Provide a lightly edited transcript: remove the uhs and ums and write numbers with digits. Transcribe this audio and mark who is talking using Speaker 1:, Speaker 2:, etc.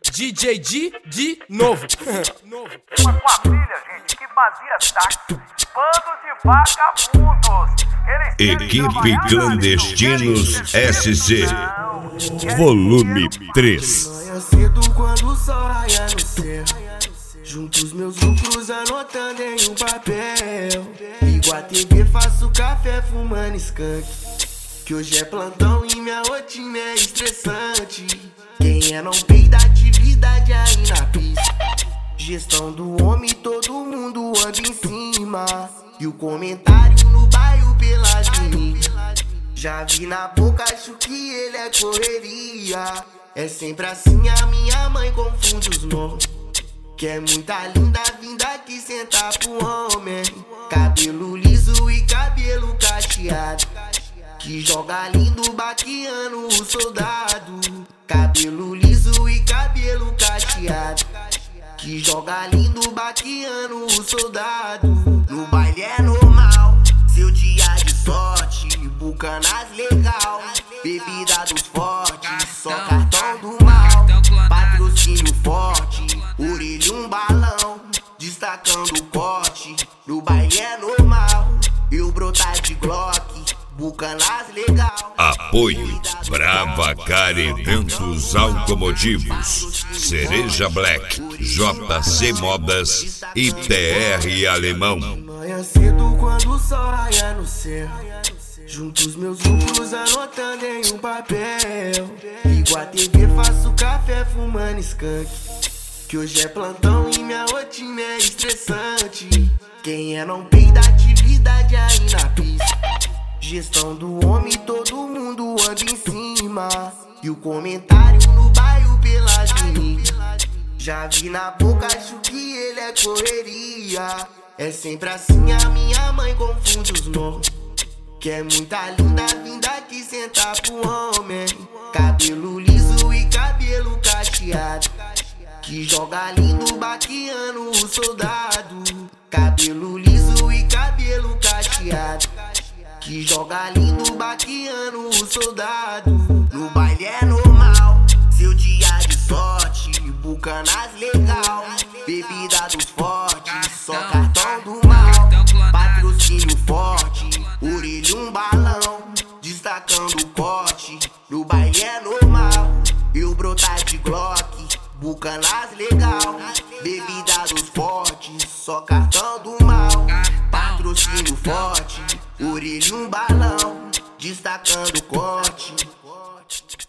Speaker 1: DJ de novo.
Speaker 2: Uma família, gente, que fazia táxi. Bando de vagabundos.
Speaker 3: Equipe Clandestinos SC, volume 3.
Speaker 4: Manhã cedo quando o sol raia no céu, junto os meus lucros anotando em um papel. Ligo a TV, faço café fumando skunk, que hoje é plantão e minha rotina é estressante. Quem é não peida, atividade aí na pista. Gestão do homem, todo mundo anda em cima. E o comentário no bairro pelas meninas. Já vi na boca, acho que ele é correria. É sempre assim, a minha mãe confunde os nomes. Que é muita linda vinda aqui sentar pro homem. Cabelo liso e cabelo cacheado, que joga lindo baqueando o soldado. Cabelo liso e cabelo cacheado, que joga lindo baqueando o soldado. No baile é normal, seu dia de sorte, bucanas legal, bebida dos fortes, só cartão do mal, patrocínio forte, orelha um balão, destacando o corte. No baile é normal, eu brotar de Glock, bucanas legal.
Speaker 3: Apoio Bravacar Eventos Automotivos, Cereja Black, JC Modas e TR Alemão.
Speaker 4: Manhã cedo quando o sol raia no céu, junto os meus lucros anotando em um papel. Ligo a TV, faço café fumando skunk, que hoje é plantão e minha rotina é estressante. Quem é não peida, atividade aí na pista. Gestão do homem, todo mundo anda em cima. E o comentário no bairro pelas meninas. Já vi na boca, acho que ele é correria. É sempre assim, a minha mãe confunde os nomes. Que é muita linda vinda aqui sentar pro homem. Cabelo liso e cabelo cacheado, que joga lindo baqueando o soldado. Cabelo liso e cabelo cacheado, que joga lindo baqueando o soldado. No baile é normal, seu dia de sorte, bucanas legal, bebida dos fortes, só cartão do mal, patrocínio forte, orelha um balão, destacando o corte. No baile é normal, eu brotar de Glock, bucanas legal, bebida dos fortes, só cartão do mal, patrocínio forte, orelha um balão, destacando o corte.